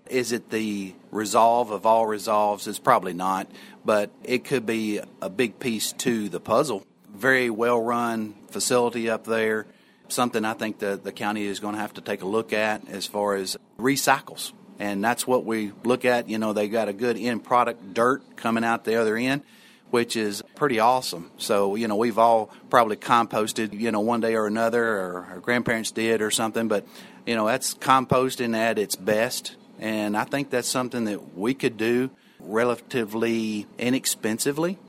Is it the resolve of all resolves? It's probably not, but it could be a big piece to the puzzle. Very well-run facility up there, something I think the county is going to have to take a look at as far as recycles. And that's what we look at. They got a good end product, dirt, coming out the other end, which is pretty awesome. So, we've all probably composted, one day or another, or our grandparents did or something. But, that's composting at its best. And I think that's something that we could do relatively inexpensively.